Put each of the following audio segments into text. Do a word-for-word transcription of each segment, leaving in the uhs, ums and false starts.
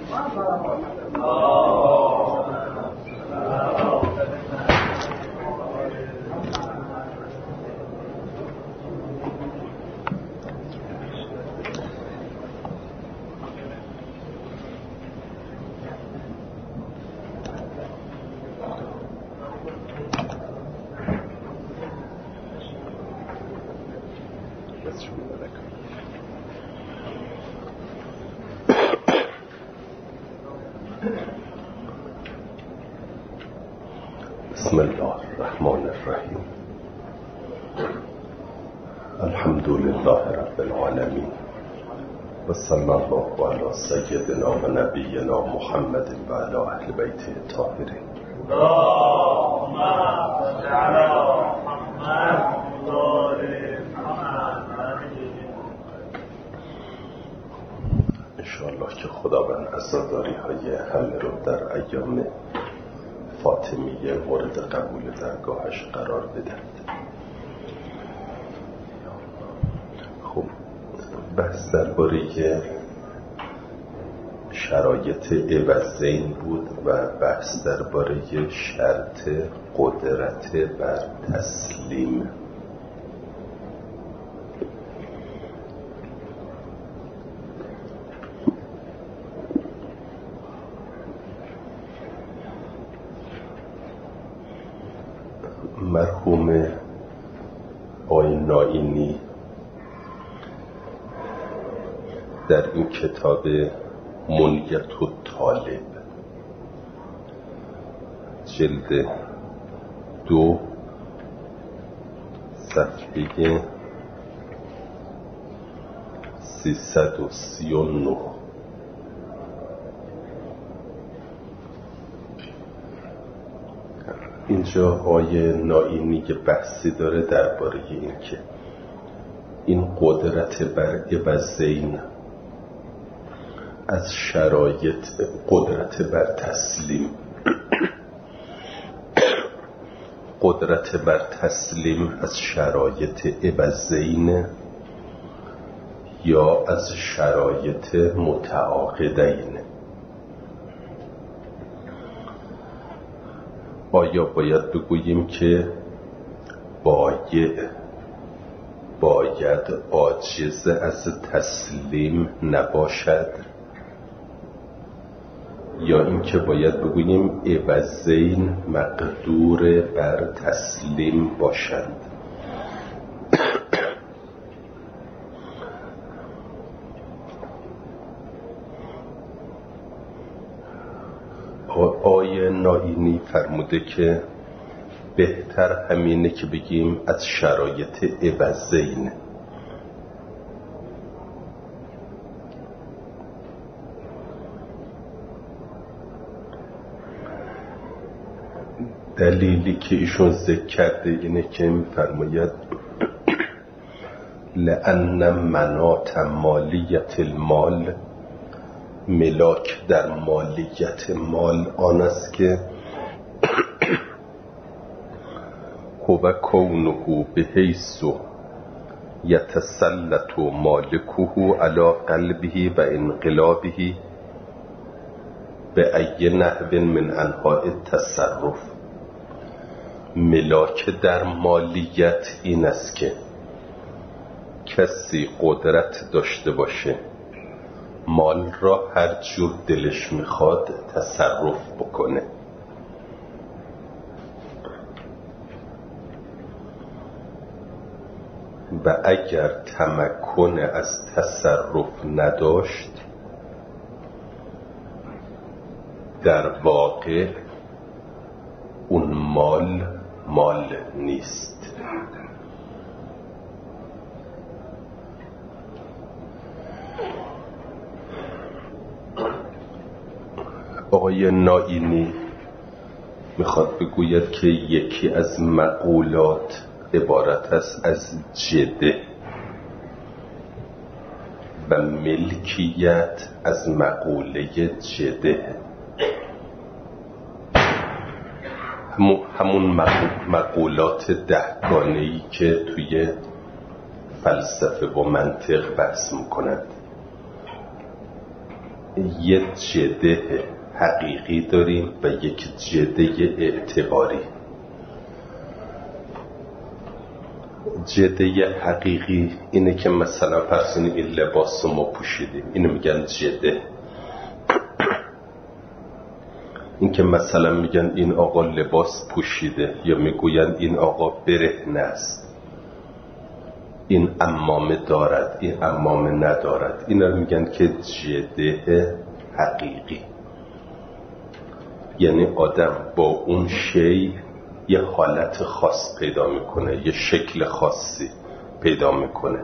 بسم الله الرحمن الرحیم. الحمد لله رب العالمین و صلی الله علی سیدنا و نبینا محمد و علی اهل بیته الطاهرین. اللهم صل علی محمد و آل محمد. انشاءالله که خداوند عزاداری های همه رو در ایام فاطمیه مورد قبول درگاهش قرار بدهد. خب بحث درباره شرایط عوضین بود و بحث درباره شرط قدرت بر تسلیم. مرحوم آقای نائینی در این کتاب منیت الطالب جلد دو صفحه سیصد و سی و نه اینجا آیه نائینی که بحثی داره درباره این که این قدرت بر عوضین از شرایط قدرت بر تسلیم قدرت بر تسلیم از شرایط عوضین یا از شرایط متعاقدین. آیا باید بگوییم که باید باید عاجز از تسلیم نباشد یا اینکه باید بگوییم عوضین مقدور بر تسلیم باشند؟ آیه نائینی فرموده که بهتر همینه که بگیم از شرایط عوضین. دلیلی که ایشون ذکر کرده اینه که میفرماید لأن مناط مالیت المال، ملاک در مالیت مال آن است که هو کونه بحیث یتسلط مالکه علی قلبه و انقلابه به ای نحو من انواع التصرف. ملاک در مالیت این است که کسی قدرت داشته باشه مال را هر جور دلش میخواد تصرف بکنه. و اگر تمکن از تصرف نداشت در واقع اون مال مال نیست. آقای نائینی میخواد بگوید که یکی از مقولات عبارت است از جده و ملکیت از مقوله جده. همون مقولات دهگانه‌ای که توی فلسفه و منطق بحث میکنند. یک جده حقیقی داریم و یک جده اعتباری. جده حقیقی اینه که مثلا فرض کنید این لباس رو ما پوشیدیم، اینو میگن جده. این که مثلا میگن این آقا لباس پوشیده، یا میگوین این آقا برهنه است، این عمامه دارد، این عمامه ندارد، اینا رو میگن که جده حقیقی. یعنی آدم با اون شی یه حالت خاص پیدا میکنه، یه شکل خاصی پیدا میکنه.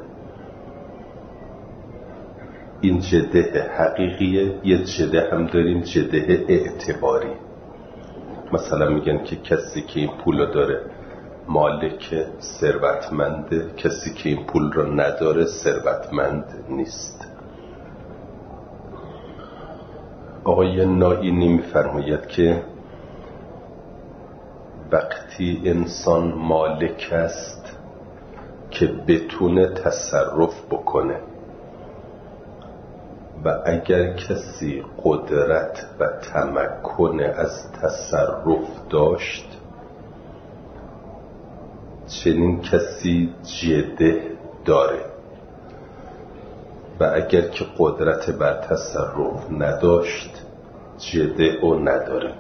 این جده حقیقیه. یه جده هم داریم جده اعتباری. مثلا میگن که کسی که این پول داره مالک ثروتمنده، کسی که این پول رو نداره ثروتمند نیست. آقای نائینی میفرماید که وقتی انسان مالک است که بتونه تصرف بکنه، و اگر کسی قدرت و تمکن از تصرف داشت، چنین کسی جده داره. و اگر که قدرت بر تصرف نداشت، جده او نداره.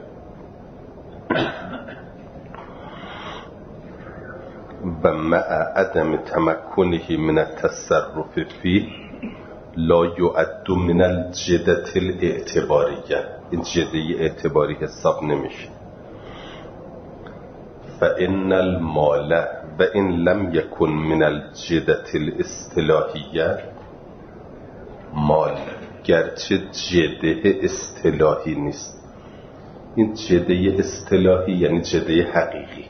و مع عدم تمکنه من التصرف فيه لا یعد من الجدة الاعتباریه. این جده اعتباری حساب نمیشه. فإن المال و ان لم یکن من الجدة الاصطلاحیه، مال گرچه جده اصطلاحی نیست. این جده اصطلاحی یعنی جده حقیقی.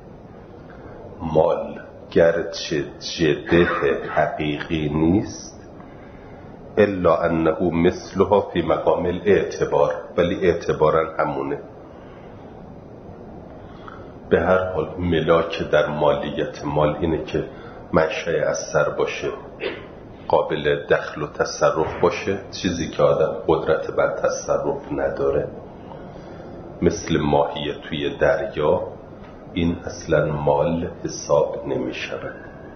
مال گرچه جده حقیقی نیست، الا انه مثلها فی مقام الاعتبار، ولی اعتبارا همونه. به هر حال ملاک در مالیت مال اینه که منشأ اثر باشه، قابل دخل و تصرف باشه. چیزی که آدم قدرت بر تصرف نداره، مثل ماهی توی دریا، این اصلا مال حساب نمی شود.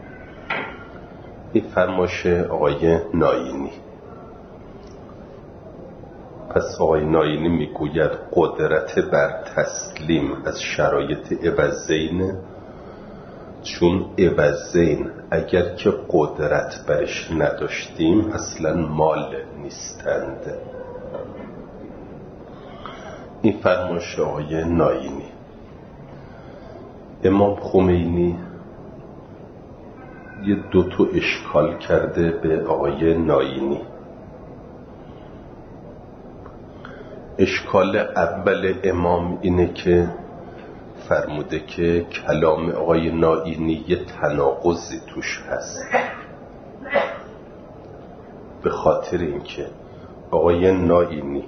این فرمایش آقای نائینی. پس آقای نائینی میگوید قدرت بر تسلیم از شرایط عوضین، چون عوضین اگر که قدرت برش نداشتیم اصلا مال نیستند. این فرمایش آقای نائینی. امام خمینی یه دو تا اشکال کرده به آقای نائینی. اشکال اول امام اینه که فرموده که کلام آقای نائینی یه تناقضی توش هست، به خاطر اینکه آقای نائینی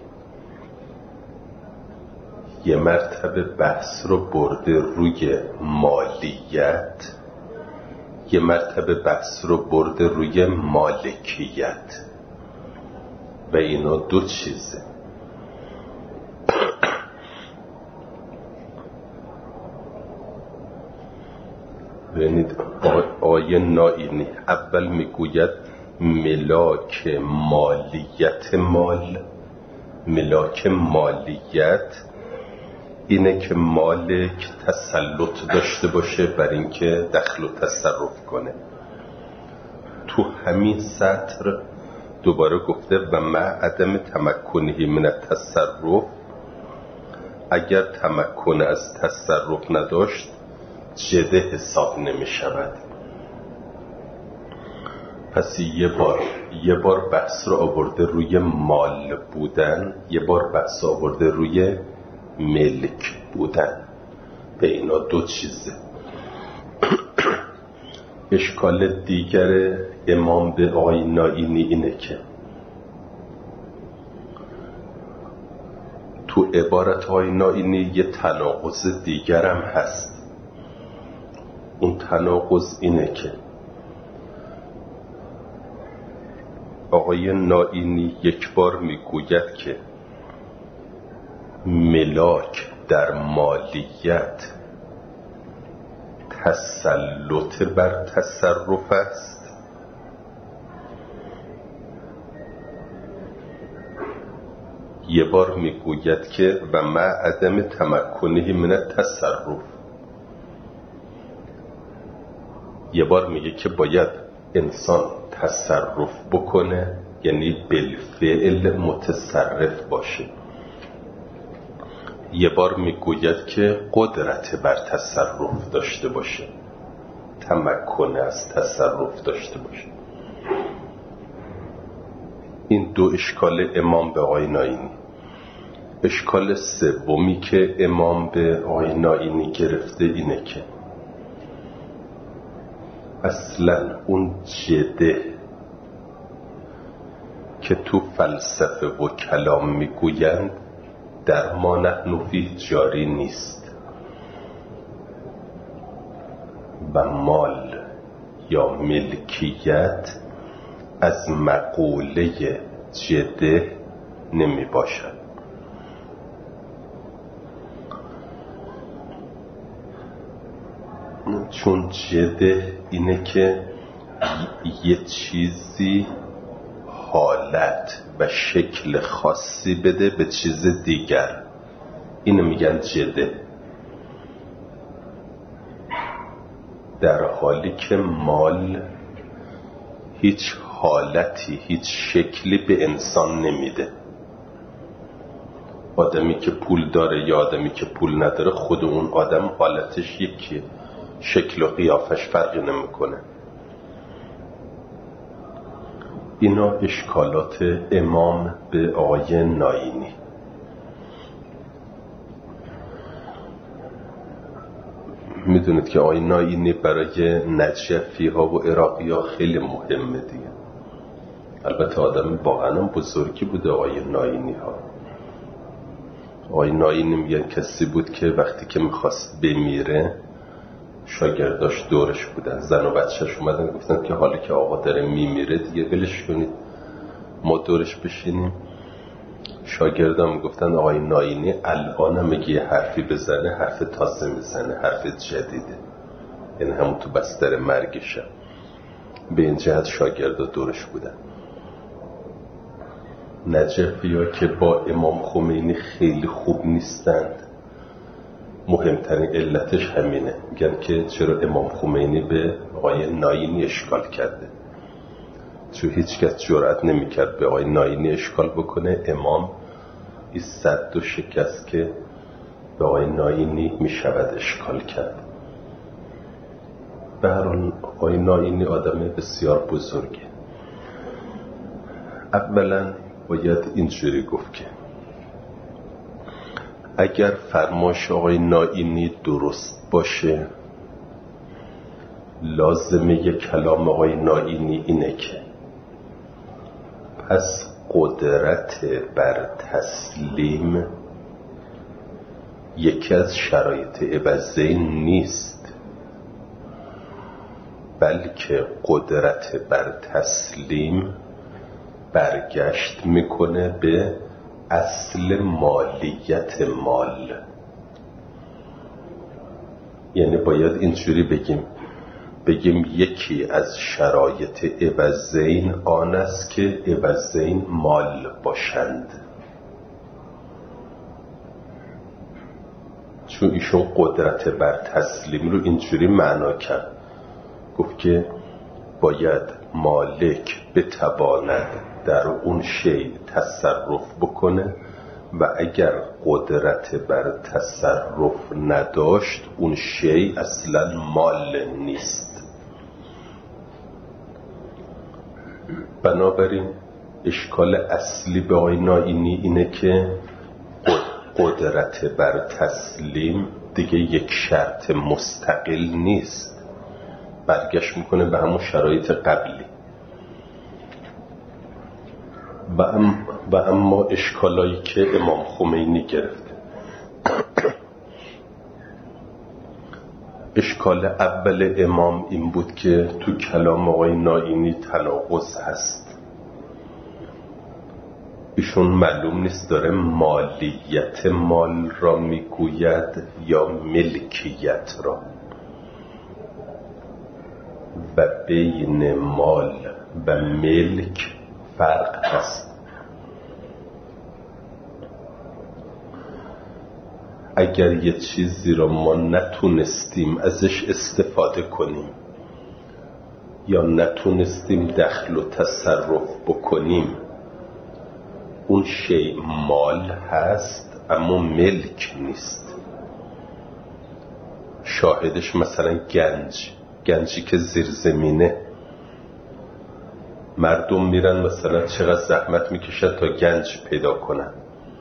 یه مرتبه بحث رو برده روی مالیت، یه مرتبه بحث رو برده روی مالکیت، و اینا دو چیزه. ببینید آقای نائینی اول میگوید ملاک مالیت مال، ملاک مالیت اینه که مالک تسلط داشته باشه بر اینکه دخل و تصرف کنه. تو همین سطر دوباره گفته و مع عدم تمکنه من التصرف، اگر تمکن از تصرف نداشت جده حساب نمی شود. پس یه بار یه بار بحث رو آورده روی مال بودن، یه بار بحث آورده روی ملک بودن. به اینا دو چیزه. اشکال دیگر امام به آقای نائینی اینه که تو عبارت های نائینی یه تناقض دیگر هم هست. اون تناقض اینه که آقای نائینی یک بار میگوید که ملاک در مالیت تسلط بر تصرف است، یه بار میگوید که و مع عدم تمکنه من التصرف، یه بار میگه که باید انسان تصرف بکنه، یعنی بالفعل متصرف باشه. یه بار میگوید که قدرت بر تصرف داشته باشه، تمکن از تصرف داشته باشه. این دو اشکال امام به آقای نائینی. اشکال سومی که امام به آقای نائینی گرفته اینه که اصلا اون جده که تو فلسفه و کلام میگویند در ما نحن فیه جاری نیست و مال یا ملکیت از مقوله جده نمی باشد. چون جده اینه که یه چیزی حالت و شکل خاصی بده به چیز دیگر، اینو میگن جده، در حالی که مال هیچ حالتی، هیچ شکلی به انسان نمیده. آدمی که پول داره یا آدمی که پول نداره، خود اون آدم حالتش یکیه، شکل و قیافش فرقی نمیکنه. اینا اشکالات امام به آقای نائینی. میدونید که آقای نائینی برای نجفی ها و عراقی ها خیلی مهمه دیگه. البته آدم واقعا بزرگی بوده آقای نائینی ها. آقای نائینی میگن کسی بود که وقتی که میخواست بمیره شاگرداش دورش بودن، زن و بچهش اومدن گفتن که حالا که آقا داره میمیره دیگه ولش کنید، ما دورش بشینیم. شاگردام گفتن آقای نائینی الان هم اگه یه حرفی بزنه حرف تازه میزنه، حرف جدیده، یعنی همون تو بستر مرگشه. به این جهت شاگردا دورش بودن. نجفی ها که با امام خمینی خیلی خوب نیستند، مهمترین علتش همینه. میگن که چرا امام خمینی به آقای نائینی اشکال کرده، چون هیچ کس جرأت نمیکرد به آقای نائینی اشکال بکنه. امام این صد و شکست که به آقای نائینی میشود اشکال کرد. به هر حال آقای نائینی آدم بسیار بزرگه. اولا باید اینجوری گفت که اگر فرمایش آقای نائینی درست باشه، لازمه کلام آقای نائینی اینه که پس قدرت بر تسلیم یکی از شرایط عوضین نیست، بلکه قدرت بر تسلیم برگشت میکنه به اصل مالیت مال. یعنی باید اینجوری بگیم بگیم یکی از شرایط عوضین آن است که عوضین مال باشند. چون ایشون قدرت بر تسلیم رو اینجوری معنا کرد، گفت که باید مالک بتواند در اون شی تصرف بکنه و اگر قدرت بر تصرف نداشت اون شی اصلا مال نیست. بنابراین اشکال اصلی به آقای نائینی اینه که قدرت بر تسلیم دیگه یک شرط مستقل نیست، برگشت میکنه به همون شرایط قبلی. و, ام و اما اشکالایی که امام خمینی گرفته، اشکال اول امام این بود که تو کلام آقای نائینی تناقض هست. ایشون معلوم نیست داره مالیت مال را میگوید یا ملکیت را، و بین مال و ملک فرق هست. اگر یه چیزی را ما نتونستیم ازش استفاده کنیم یا نتونستیم دخل و تصرف بکنیم، اون شیء مال هست اما ملک نیست. شاهدش مثلا گنج، گنجی که زیر زمینه، مردم میرن مثلا چقدر زحمت میکشن تا گنج پیدا کنن.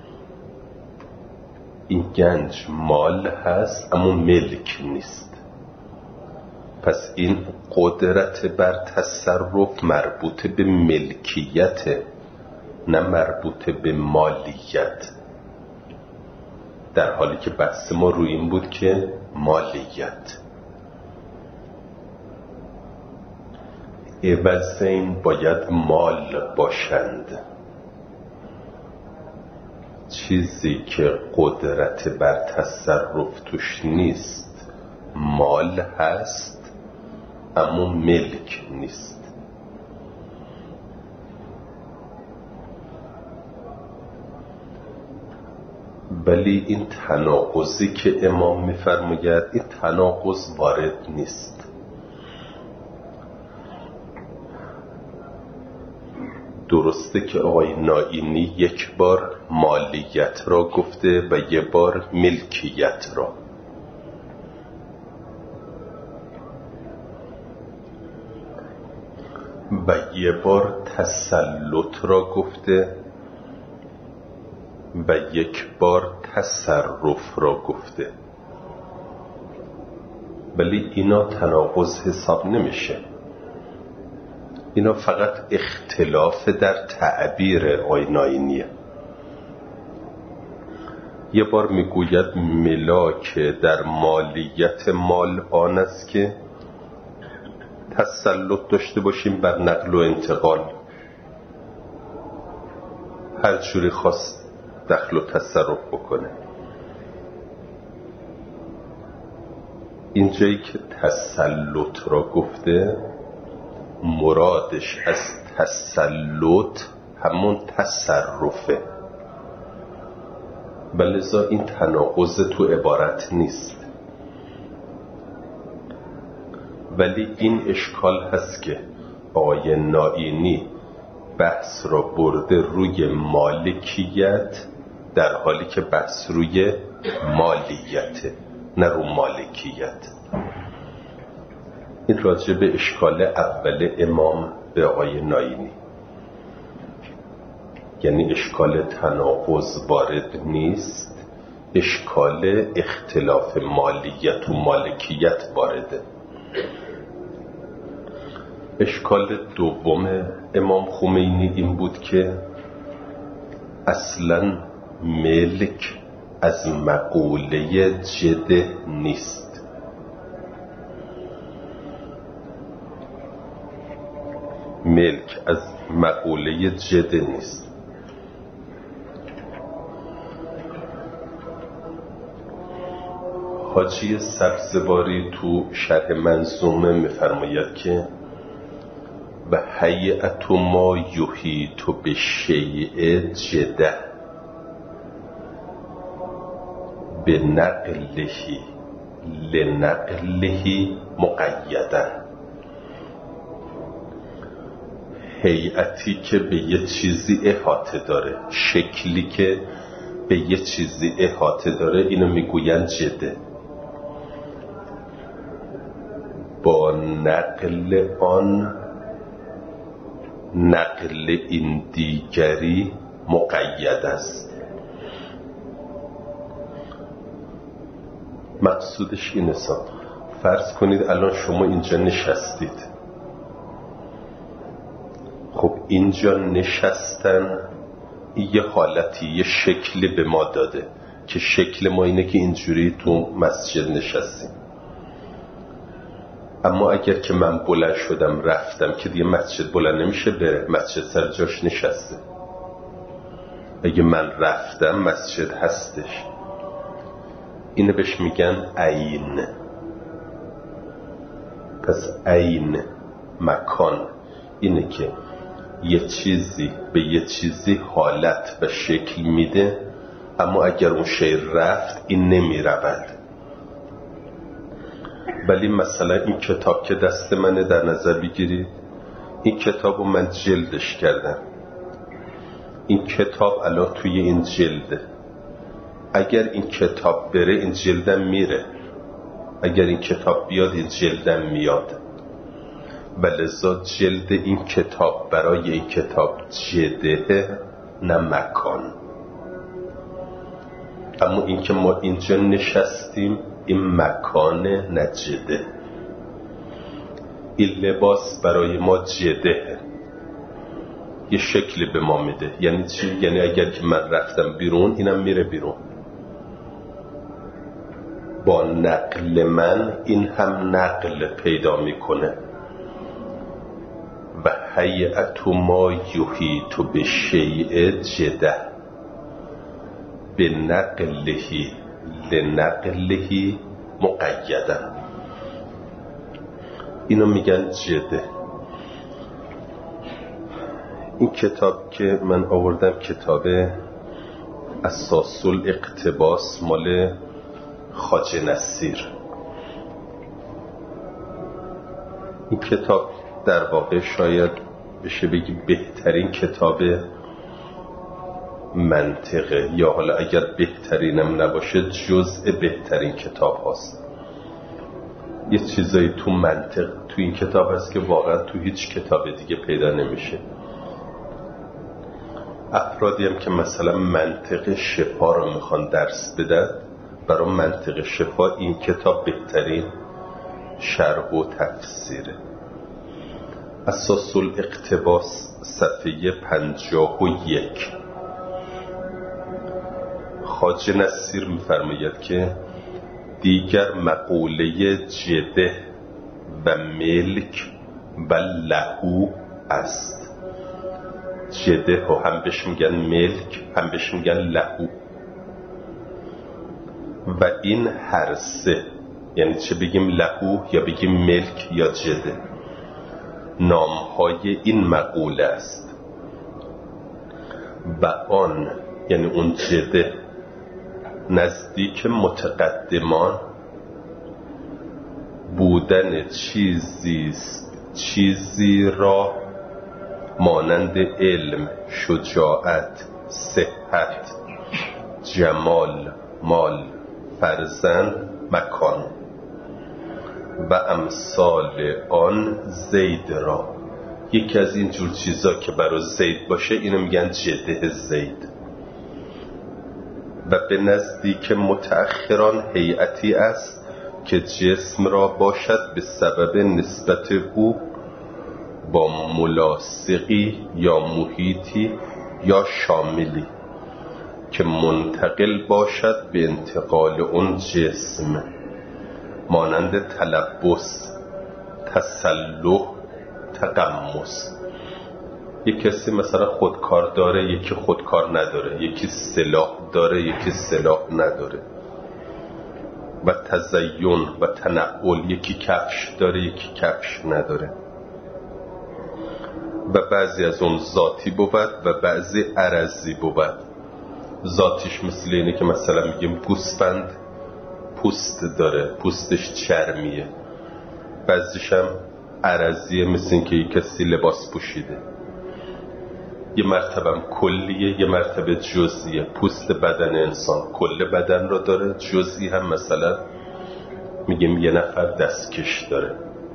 این گنج مال هست اما ملک نیست. پس این قدرت بر تصرف مربوط به ملکیت، نه مربوط به مالیت، در حالی که بحث ما روی این بود که مالیت. عوض این باید مال باشند. چیزی که قدرت بر تصرف توش نیست مال هست اما ملک نیست. ولی این تناقضی که امام می‌فرماید، این تناقض وارد نیست. درسته که آقای نائینی یک بار مالیت را گفته و یک بار ملکیت را، و یک بار تسلط را گفته و یک بار تصرف را گفته. ولی اینا تناقض حساب نمیشه، اینا فقط اختلاف در تعبیر آقای نائینیه. یه بار میگوید ملاک در مالیت مال آن است که تسلط داشته باشیم بر نقل و انتقال، هر جوری خواست دخل و تصرف بکنه. اینجایی که تسلط را گفته، مرادش از تسلط همون تصرفه، ولذا این تناقض تو عبارت نیست. ولی این اشکال هست که آقای نائینی بحث را برده روی مالکیت، در حالی که بحث روی مالیته، نه رو مالکیت. این راجع به اشکال اول امام به آقای نائینی، یعنی اشکال تناقض وارد نیست، اشکال اختلاف مالیت و مالکیت وارده. اشکال دوم امام خمینی این بود که اصلاً ملک از مقوله جده نیست. ملک از مقوله جده نیست. حاجی سبزواری تو شرح منظومه میفرماید که و هیئت ما یحیط بالشیء جده بنقله لنقله مقیده. هیئتی که به یه چیزی احاطه داره، شکلی که به یه چیزی احاطه داره، اینو میگوین جده. با نقل آن، نقل این دیگری مقید است. مقصودش اینه، فرض کنید الان شما اینجا نشستید، خب اینجا نشستن یه حالتی، یه شکلی به ما داده که شکل ما اینه که اینجوری تو مسجد نشستیم. اما اگر که من بلند شدم رفتم که دیگه مسجد بلند نمیشه، به مسجد سر جاش نشسته. اگه من رفتم مسجد هستش. اینو بهش میگن عین. پس عین مکان اینه که یه چیزی به یه چیزی حالت و شکل میده، اما اگر اون شی رفت این نمی رود. ولی مثلا این کتاب که دست منه در نظر بگیرید، این کتاب رو من جلدش کردم، این کتاب الان توی این جلده. اگر این کتاب بره این جلدم میره، اگر این کتاب بیاد این جلدم میاد. و لذا جلد این کتاب برای این کتاب جده نه مکان. اما این که ما اینجا نشستیم این مکان نه جده. این لباس برای ما جده، یه شکلی به ما میده. یعنی چی؟ یعنی اگر که من رفتم بیرون اینم میره بیرون. با نقل من این هم نقل پیدا میکنه. و هیئت ما یحیط بشیء جده به نقلهی لنقلهی مقیدا. اینو میگن جده. این کتاب که من آوردم کتاب اساس الاقتباس مال خواجه نصیر. این کتاب در واقع شاید بشه بگی بهترین کتاب منطقه، یا حالا اگر بهترینم نباشه جزء بهترین کتاب هاست. یه چیزایی تو منطق تو این کتاب هست که واقعا تو هیچ کتاب دیگه پیدا نمیشه. افرادی هم که مثلا منطق شفا رو میخوان درس بدن، برای منطق شفا این کتاب بهترین شرح و تفسیره. اساس الاقتباس صفحه پنجاه و یک. خواجه نصیر میفرماید که دیگر مقوله جده و ملک و لهو است. جده ها هم بهش میگن ملک، هم بهش میگن لهو. و این هر سه، یعنی چه بگیم لهو یا بگیم ملک یا جده، نامهای این مقوله است. و آن یعنی اون جده نزدیک متقدمان بودن چیزیست چیزی را مانند علم، شجاعت، صحت، جمال، مال، فرزند، مکان و امثال آن زید را. یکی از این جور چیزا که برای زید باشه اینو میگن جده زید. و به نزدیک متأخران هیئتی است که جسم را باشد به سبب نسبت او با ملاصقی یا محیطی یا شاملی که منتقل باشد به انتقال اون جسم، مانند تلبس، تسلح، تقمص. یک کسی مثلا خودکار داره، یکی خودکار نداره، یکی سلاح داره، یکی سلاح نداره. و تزین و تنعل، یکی کفش داره، یکی کفش نداره. و بعضی از اون ذاتی بود و بعضی عرضی بود. ذاتیش مثل اینه که مثلا میگیم گوسفند پوست داره، پوستش چرمیه. بعضیش هم عرضیه، مثل این که یک کسی لباس پوشیده. یه مرتبه هم کلیه، یه مرتبه جزئیه. پوست بدن انسان کل بدن رو داره، جزئی هم مثلا میگیم یه نفر دستکش داره.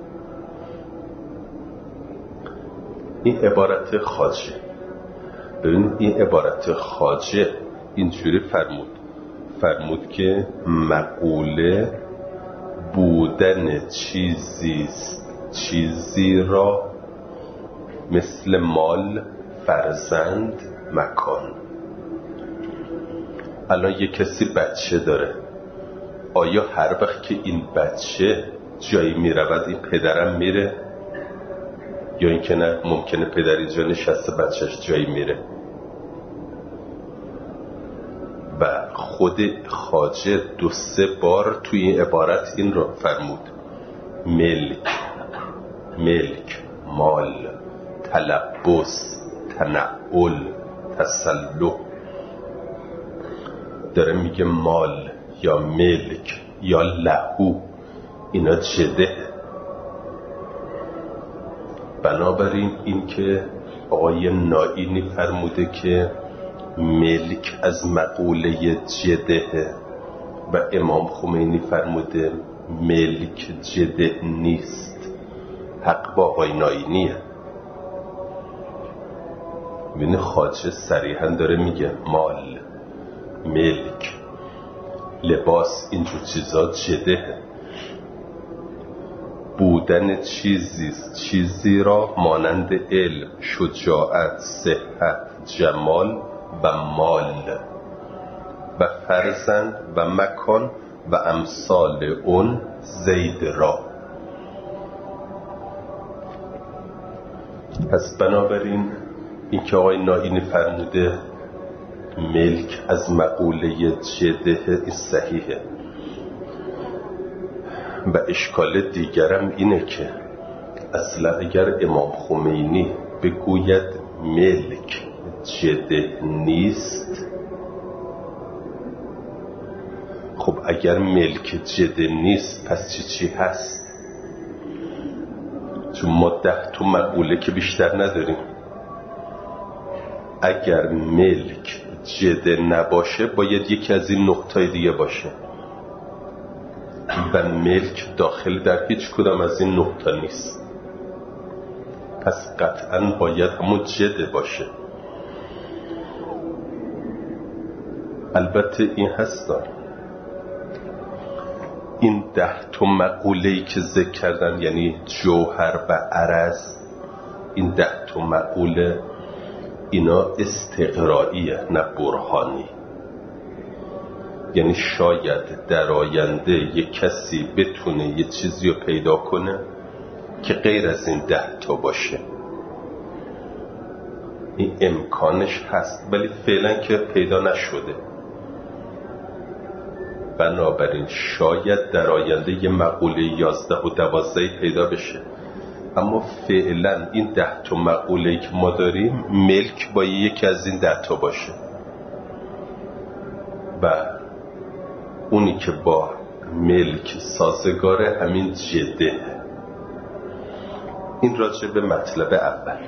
این عبارت خواجه. ببین این عبارت خواجه اینجوری فرمود فرمود که مقوله بودن چیزیست چیزی را مثل مال، فرزند، مکان. الان یه کسی بچه داره، آیا هر وقت که این بچه جایی میرود این پدرم میره؟ یا اینکه نه، ممکنه پدر اینجا نشسته بچهش جایی میره؟ و خود خواجه دو سه بار توی این عبارت این رو فرمود: ملک، ملک، مال، تلبس، تنعل، تسلح. داره میگه مال یا ملک یا لهو اینا جده. بنابراین این که آقای نائینی فرموده که ملک از مقوله جده و امام خمینی فرموده ملک جده نیست، حق با آقای نائینیه. ببین خواجه صریحا داره میگه مال، ملک، لباس، اینجور چیزا جده. بودن چیزی چیزی را مانند علم، شجاعت، صحت، جمال و مال و فرزند و مکان و امثال اون زید را. پس بنابراین این که آقای نائینی فرموده ملک از مقوله جده این صحیحه. و اشکال دیگرم اینه که اصلا اگر امام خمینی بگوید ملک جده نیست، خب اگر ملک جده نیست پس چی چی هست؟ چون ما ده تو مقوله که بیشتر نداریم. اگر ملک جده نباشه باید یکی از این نقطه دیگه باشه و ملک داخل در هیچ کدام از این نقطه نیست. پس قطعا باید همون جده باشه. البته این هستن این ده تا مقوله‌ای که ذکر کردن، یعنی جوهر و عرض، این ده تا مقوله اینا استقرائیه نه برهانی. یعنی شاید در آینده یک کسی بتونه یه چیزی رو پیدا کنه که غیر از این ده تا باشه. این امکانش هست ولی فعلا که پیدا نشده. بنابراین شاید در آینده یه مقوله یازده و دوازده پیدا بشه، اما فعلا این ده تا مقوله‌ای که ما داریم ملک با یکی از این ده تا باشه و اونی که با ملک سازگاره همین جده. این راجع به مطلب اول.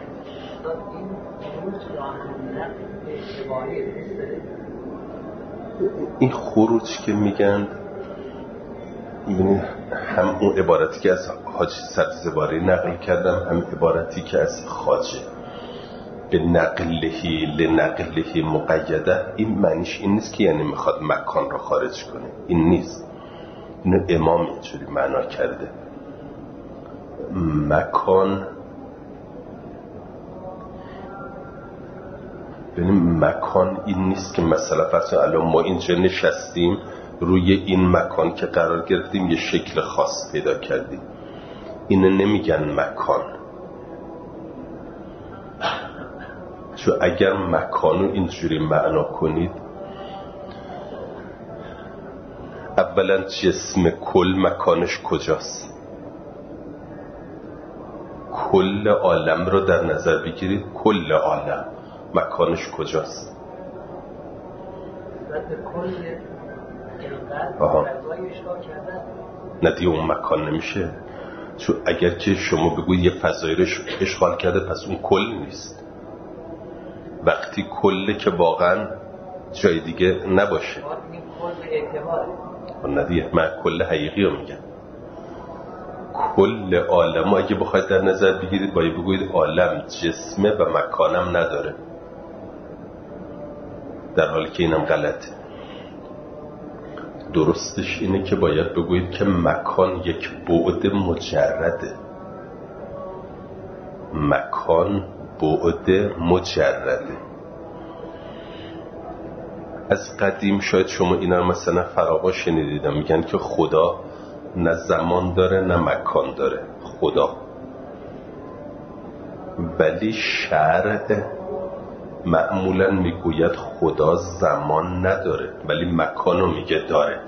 این خروج که میگن هم اون عبارتی که از حاجی سبزواری نقل کردم، هم عبارتی که از خواجه به نقلهی لنقلهی مقیده، این معنیش این نیست که یعنی میخواد مکان رو خارج کنه، این نیست. اینو امام اینجوری معنا کرده. مکان ببینیم مکان این نیست که مثلا فرض الان ما اینجا نشستیم روی این مکان که قرار گرفتیم یه شکل خاص پیدا کردیم، اینو نمیگن مکان. چون اگر مکانو اینجوری معنا کنید، اولا جسم کل مکانش کجاست؟ کل عالم رو در نظر بگیرید، کل عالم مکانش کجاست؟ آها نه دیگه اون مکان نمیشه. چون اگر که شما بگوید یه فضایی رو اشغال کرده پس اون کل نیست. وقتی کله که واقعا جای دیگه نباشه. نه دیگه من کل حقیقی رو میگم. کل عالم اگه بخواید در نظر بگیرید باید بگوید عالم جسمه و مکانم نداره، در حالی که اینم غلطه. درستش اینه که باید بگوید که مکان یک بعد مجرده. مکان بعد مجرده. از قدیم شاید شما اینا مثلا فراوان شنیدیدم، میگن که خدا نه زمان داره نه مکان داره خدا، ولی شرع معمولا میگوید خدا زمان نداره ولی مکانو میگه داره.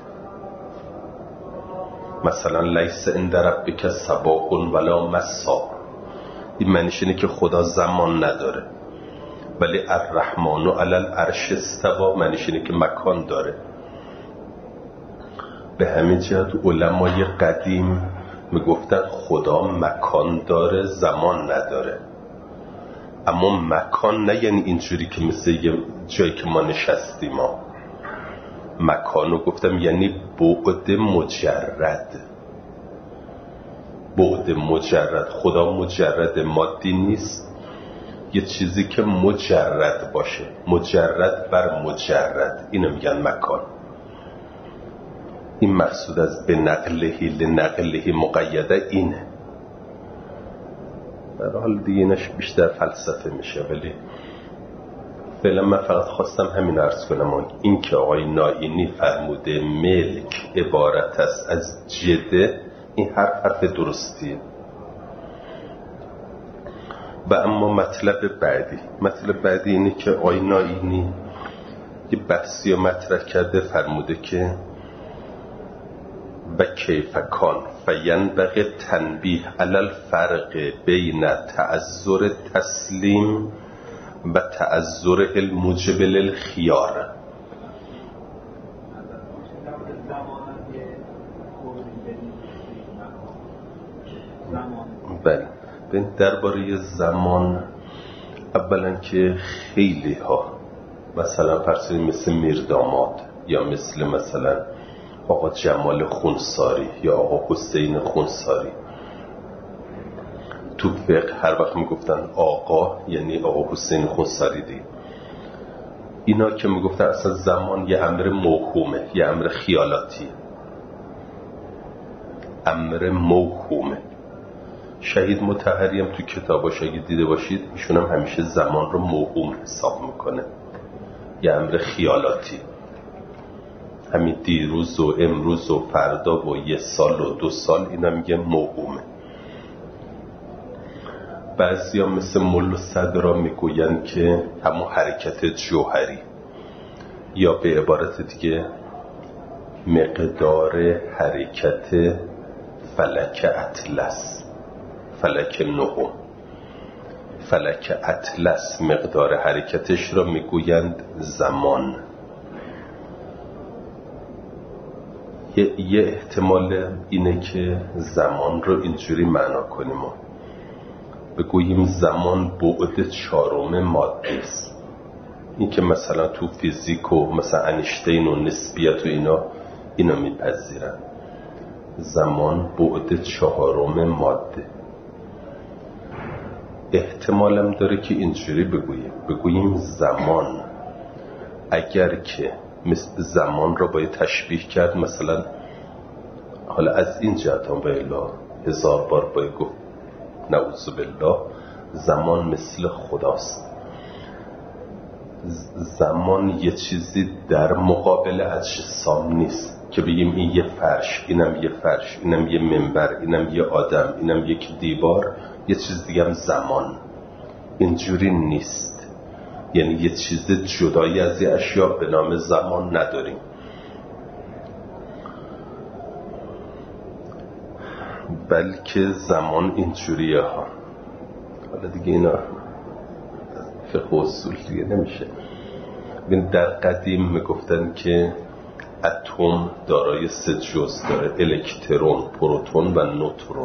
مثلا لیس عند ربک صباح ولا مساء، این معنیش اینه که خدا زمان نداره، ولی الرحمن علی العرش استوى معنیش اینه که مکان داره. به همین جهت علمای قدیم میگفتن خدا مکان داره زمان نداره. اما مکان نه یعنی اینجوری که مثل یه جایی که ما نشستیم ما. مکانو گفتم یعنی بعد مجرد، بعد مجرد. خدا مجرد مادی نیست، یه چیزی که مجرد باشه، مجرد بر مجرد، اینو میگن مکان. این مقصود از به نقلهی لنقلهی مقیده اینه. در حال دیگه اینش بیشتر فلسفه میشه، ولی فعلا من فقط خواستم همین عرض کنم. این که آقای نائینی فرموده ملک عبارت است از جده، این حرف حرف درستیه. و اما مطلب بعدی مطلب بعدی اینه که آقای نائینی یه بحثی رو مطرح کرده، فرموده که و کیف کان فینبغی تنبیه علی الفرق بین تعذر تسلیم و تعذر الموجب للخیار. بله، درباره زمان اولا که خیلی ها مثلا فرض مثل میرداماد یا مثل مثلا آقا جمال خونساری یا آقا حسین خونساری تو فقه هر وقت میگفتن آقا یعنی آقا حسین خونساری دی، اینا که میگفتن اصلا زمان یه امر موهومه، یه امر خیالاتی، امر موهومه. شهید مطهری هم تو کتاباش اگه دیده باشید ایشون هم همیشه زمان رو موهوم حساب میکنه، یه امر خیالاتی. همین دیروز و امروز و فردا و یه سال و دو سال اینا میگه موهومه. بعضی ها مثل ملا صدرا میگوین که همون حرکت جوهری یا به عبارت دیگه مقدار حرکت فلک اطلس، فلک نهم، فلک اطلس مقدار حرکتش را میگویند زمان. یه, یه احتمال اینه که زمان رو اینجوری معنا کنیم، بگوییم زمان بعد چهارم ماده است. این که مثلا تو فیزیک و مثلا انیشتین و نسبیت و اینا اینا میپذیرن، زمان بعد چهارم ماده. احتمالم داره که اینجوری بگوییم بگوییم زمان اگر که مثل زمان را باید تشبیه کرد، مثلا حالا از این جهت هم باید هزار بار باید گفت نعوذ بالله زمان مثل خداست. زمان یه چیزی در مقابل اجسام نیست که بگیم این یه فرش، اینم یه فرش، اینم یه منبر، اینم یه آدم، اینم یک دیوار، یه چیز دیگه هم زمان. اینجوری نیست، یعنی یه چیز جدایی از یه اشیا به نام زمان نداریم. بلکه زمان اینجوریه ها. حالا دیگه اینا فقه اصول دیگه نمیشه. در قدیم میگفتن که اتم دارای سه جزء داره، الکترون، پروتون و نوترون.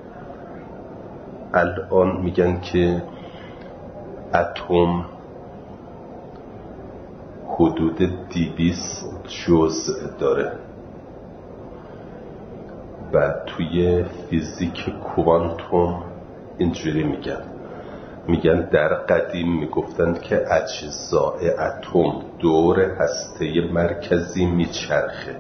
الان میگن که اتم حدود دویست جزء داره و توی فیزیک کوانتوم اینجوری میگن میگن در قدیم میگفتند که اجزاء اتم دور هسته مرکزی میچرخه.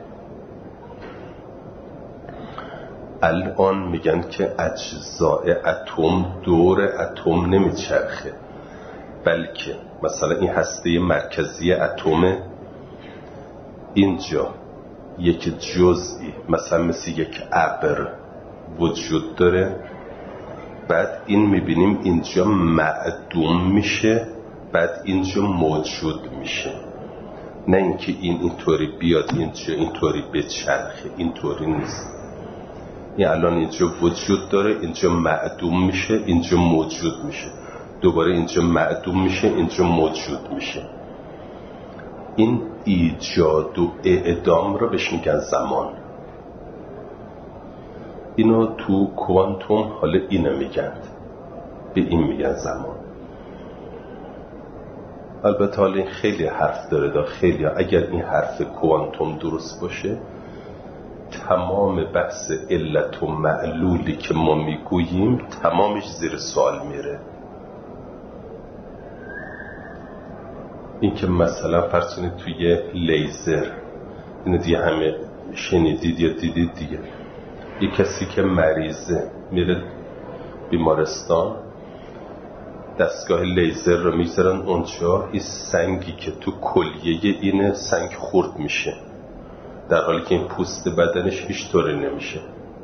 الان میگن که اجزاء اتم دور اتم نمیچرخه، بلکه مثلا این هسته مرکزی اتم اینجا یک جزئی مثلا مثل یک ابر وجود داره، بعد این میبینیم اینجا معدوم میشه بعد اینجا موجود میشه، نه اینکه این اینطوری بیاد اینجا اینطوری بچرخه. اینطوری نیست. این الان اینجا وجود داره، اینجا معدوم میشه، اینجا موجود میشه، دوباره اینجا معدوم میشه، اینجا موجود میشه. این ایجاد و اعدام رو بهش میگن زمان. اینو تو کوانتوم حالا اینو میگن، به این میگن زمان. البته حالا این خیلی حرف داره دا خیلی. اگر این حرف کوانتوم درست باشه، تمام بحث علت و معلولی که ما میگوییم تمامش زیر سوال میره. این که مثلا فرض کنید توی لیزر، اینو دیگه همه شنیدید یا دیدید دیگه، یه کسی که مریضه میره بیمارستان، دستگاه لیزر رو میذارن اونجا، این سنگی که تو کلیه اینه سنگ خورد میشه، در حالی که این پوست بدنش هیچ طوری نمیشه.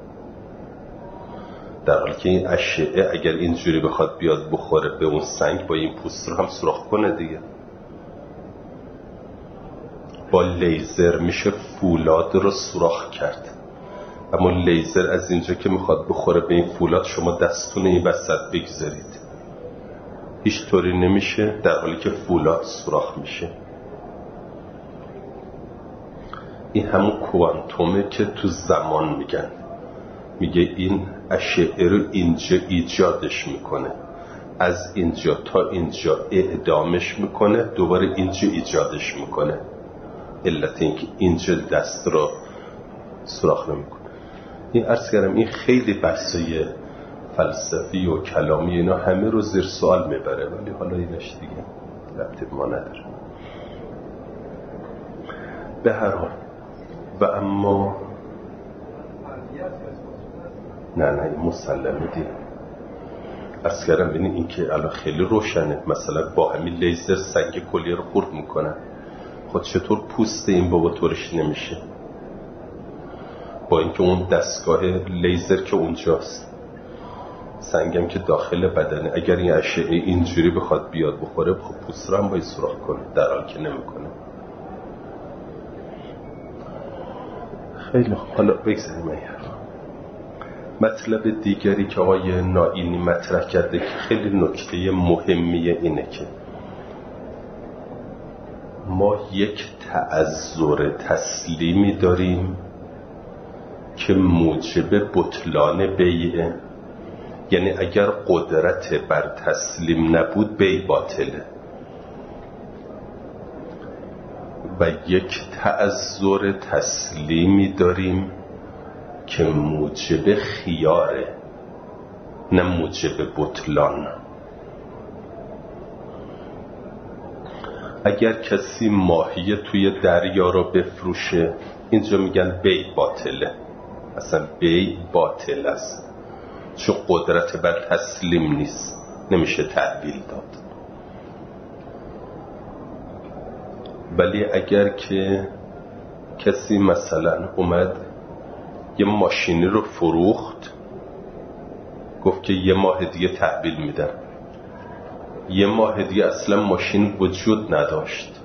در حالی که این اشعه اگر اینجوری بخواد بیاد بخوره به اون سنگ، با این پوست رو هم سوراخ کنه دیگه. با لیزر میشه فولاد رو سوراخ کرد، اما لیزر از اینجا که میخواد بخوره به این فولاد، شما دستون این وسط بگذارید، هیچ طوری نمیشه، در حالی که فولاد سوراخ میشه. این همون کوانتومه که تو زمان میگن. میگه این اشعه رو اینجا ایجادش میکنه، از اینجا تا اینجا اعدامش میکنه، دوباره اینجا ایجادش میکنه. علت این که اینجا دست رو سوراخ نمیکنه. این عرض کردم این خیلی بحثای فلسفی و کلامی اینا همه رو زیر سوال میبره، ولی حالا اینش دیگه ربطی به ما نداره. به هر حال و اما نه نه این مسلمه دیگه. عرض کردم ببینید این که الان خیلی روشنه، مثلا با همین لیزر سنگ کلیه رو خورد میکنن، خود چطور پوست این بابا طورش نمیشه؟ با اینکه اون دستگاه لیزر که اونجاست، سنگم که داخل بدنه، اگر این اشعه اینجوری بخواد بیاد بخوره، خب پوست رو هم باید سوراخ کنه، در حال که نمیکنه. خیلی خوب، حالا بگذاریم این حرف. مطلب دیگری که آقای نائینی مطرح کرده که خیلی نکته مهمیه اینه که ما یک تعذر تسلیمی داریم که موجب بطلان بیعه، یعنی اگر قدرت بر تسلیم نبود بی باطله، و یک تعذر تسلیمی داریم که موجب خیاره، نه موجب بطلان. اگر کسی ماهی توی دریا رو بفروشه، اینجا میگن بی باطله، اصلا بی باطل است، چون قدرت بر تسلیم نیست، نمیشه تحویل داد. ولی اگر که کسی مثلا اومد یه ماشینی رو فروخت، گفت که یه ماه دیگه تحویل میدم، یه ماه دیگه اصلا ماشین وجود نداشت،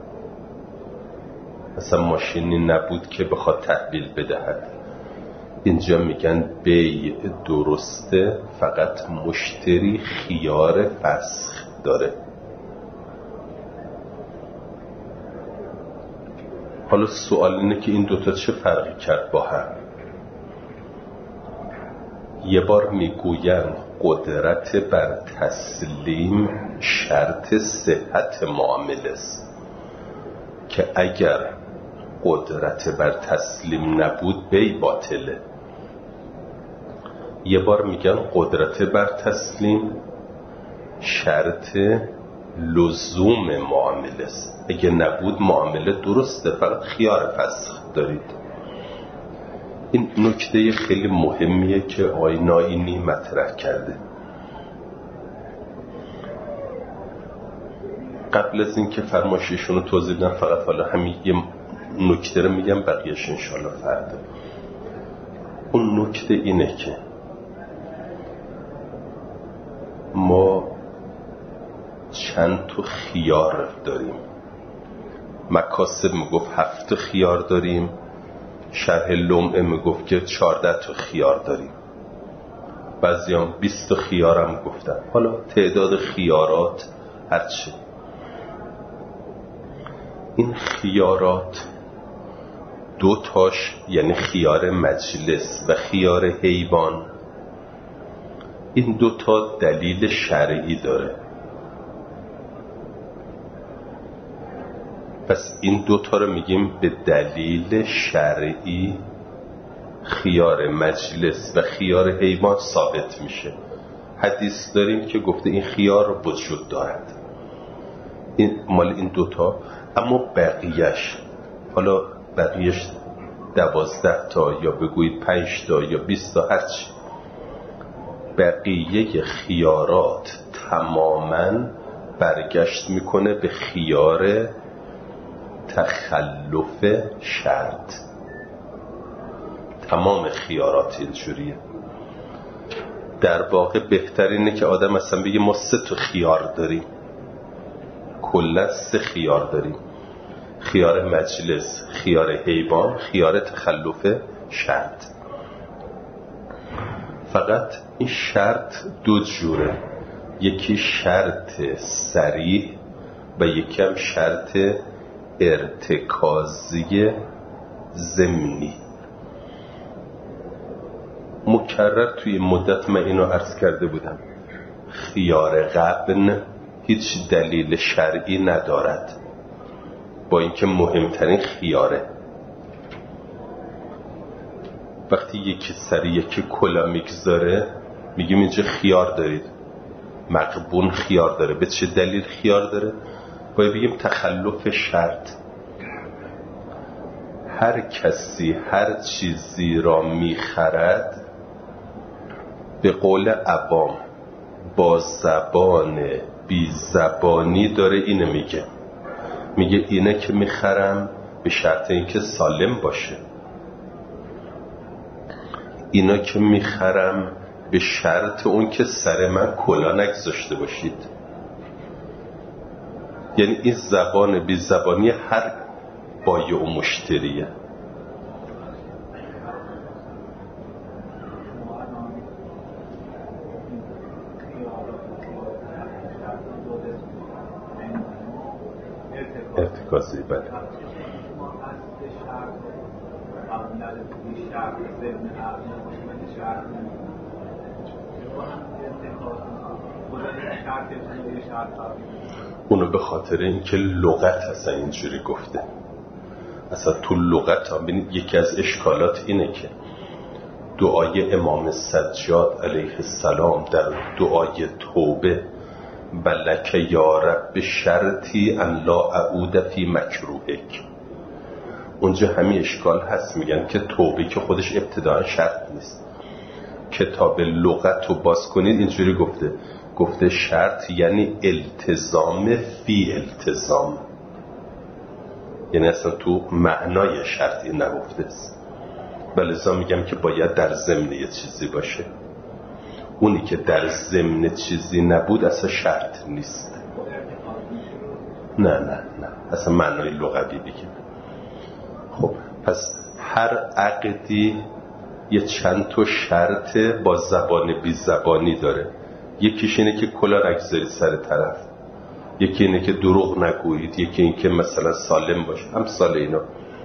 اصلا ماشینی نبود که بخواد تحویل بدهد، اینجا میگن بیع درسته، فقط مشتری خیار فسخ داره. حالا سوال اینه که این دوتا چه فرقی کرد با هم؟ یه بار میگوین قدرت بر تسلیم شرط صحت معامله است، که اگر قدرت بر تسلیم نبود بی باطله. یه بار میگن قدرت بر تسلیم شرط لزوم معامله است، اگه نبود معامله درسته، فقط خیار فسخ دارید. این نکته خیلی مهمیه که آقای نائینی مطرح کرده. قبل از این که فرمایششون رو توضیح بدم، فقط حالا همین یه نکته رو میگم، بقیهش انشالله فردا. اون نکته اینه که چند تا خیار داریم. مکاسب میگفت هفت خیار داریم، شرح لمعه میگفت که چهارده تا خیار داریم، بعضیام بیست تا خیار هم گفتن. حالا تعداد خیارات هرچی. این خیارات دو تاش یعنی خیار مجلس و خیار حیوان، این دو تا دلیل شرعی داره. پس این دو تا رو میگیم به دلیل شرعی خیار مجلس و خیار حیوان ثابت میشه. حدیث داریم که گفته این خیار وجود دارد. این مال این دوتا. اما بقیهش، حالا بقیهش دوازده تا یا بگویید پنج تا یا بیست تا هرچی، بقیه خیارات تماما برگشت میکنه به خیار تخلف شرط. تمام خیارات اینجوریه. در واقع بهتر اینه که آدم اصلا بگه ما سه تا خیار داریم، کلا سه خیار داریم: خیار مجلس، خیار حیوان، خیار تخلف شرط. فقط این شرط دو جوره، یکی شرط صریح و یکی هم شرط ارتکازی ضمنی. مکرر توی مدت من اینو عرض کرده بودم، خیار غبن هیچ دلیل شرعی ندارد، با اینکه مهمترین خیاره. وقتی یکی سر یکی کلا میگذاره میگیم اینجا خیار دارید، مغبون خیار داره. به چه دلیل خیار داره؟ باید بگیم تخلف شرط. هر کسی هر چیزی را میخرد به قول عوام با زبان بی زبانی داره اینه میگه، میگه اینه که میخرم به شرط اینکه سالم باشه، اینا که میخرم به شرط اون که سر من کلا نگذاشته باشید. یعنی این زبان بی زبانی هر بایع و مشتریه. ارتکازی بله. اونو به خاطر اینکه لغت اصلا اینجوری گفته. اصلا تو لغت ها ببینید یکی از اشکالات اینه که دعای امام سجاد علیه السلام در دعای توبه بلک یا رب شرطی ان لا اعود فی مکروهک، اونجا همین اشکال هست. میگن که توبه که خودش ابتداء شرط نیست. کتاب لغت رو باز کنید اینجوری گفته، گفته شرط یعنی التزام فی التزام، یعنی اصلا تو معنای شرطی نگفته است. ولذا میگم که باید در ضمن یه چیزی باشه. اونی که در ضمن چیزی نبود اصلا شرط نیست. نه نه نه اصلا معنای لغوی بگیم. خب پس هر عقدی یه چند تا شرط با زبان بی زبانی داره. یکیش اینه که کلا نگذارید سر طرف، یکی اینه که دروغ نگویید، یکی این که مثلا سالم باشه، امثال اینا.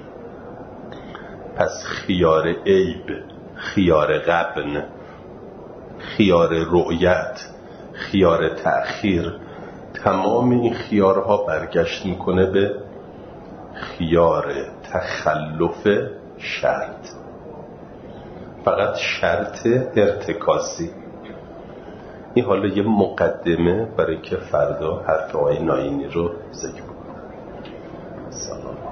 پس خیار عیب، خیار غبن، خیار رؤیت، خیار تأخیر، تمام این خیارها برگشت میکنه به خیار تخلف شرط. فقط شرط ارتکاسی. این حالا یه مقدمه برای که فردا حرف آقای ناینی رو ذکر بکنم. سلام.